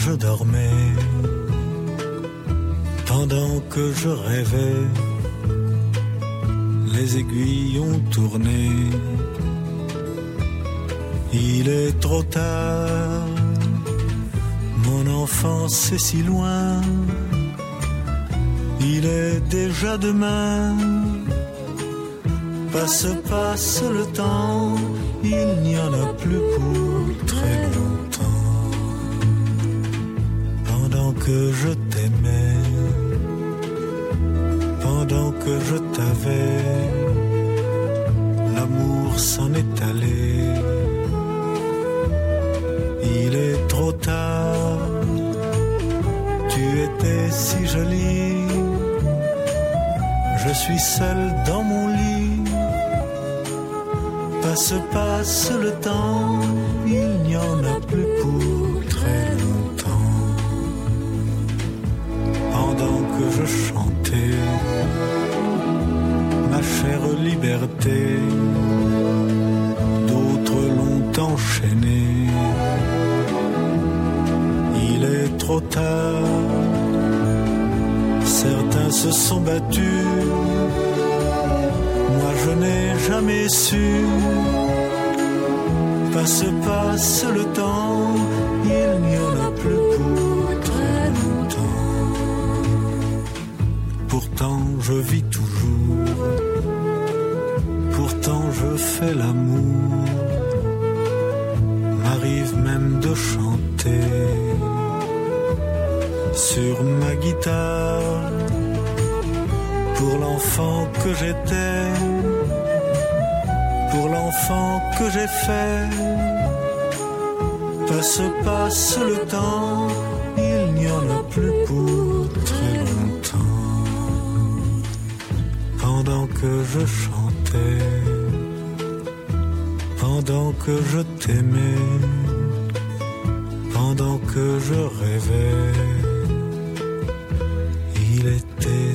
je dormais, pendant que je rêvais, les aiguilles ont tourné. Il est trop tard, mon enfance est si loin. Il est déjà demain, passe le temps, il n'y en a plus pour très longtemps. Pendant que je t'aimais, pendant que je t'avais, l'amour s'en est allé. Il est trop tard, tu étais si jolie. Je suis seul dans mon lit. Passe le temps, il n'y en a plus pour très longtemps. Pendant que je chantais ma chère liberté, d'autres l'ont enchaîné. Il est trop tard, certains se sont battus, moi je n'ai jamais su. Passe le temps, il n'y en a plus pour très longtemps. Pourtant je vis toujours, pourtant je fais l'amour, m'arrive même de chanter sur ma guitare pour l'enfant que j'étais, pour l'enfant que j'ai fait. Passe le temps, il n'y en a plus pour très longtemps. Pendant que je chantais, pendant que je t'aimais, pendant que je rêvais, il était